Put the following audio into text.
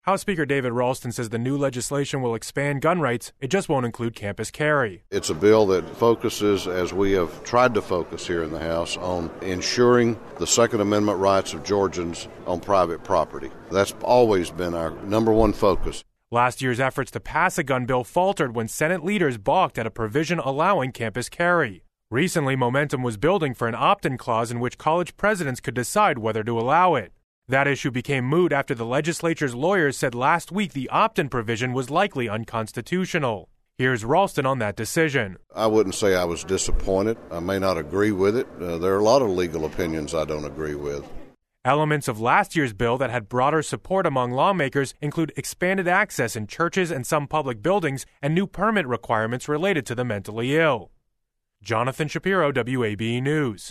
House Speaker David Ralston says the new legislation will expand gun rights. It just won't include campus carry. It's a bill that focuses, as we have tried to focus here in the House, on ensuring the Second Amendment rights of Georgians on private property. That's always been our number one focus. Last year's efforts to pass a gun bill faltered when Senate leaders balked at a provision allowing campus carry. Recently, momentum was building for an opt-in clause in which college presidents could decide whether to allow it. That issue became moot after the legislature's lawyers said last week the opt-in provision was likely unconstitutional. Here's Ralston on that decision. I wouldn't say I was disappointed. I may not agree with it. There are a lot of legal opinions I don't agree with. Elements of last year's bill that had broader support among lawmakers include expanded access in churches and some public buildings and new permit requirements related to the mentally ill. Jonathan Shapiro, WABE News.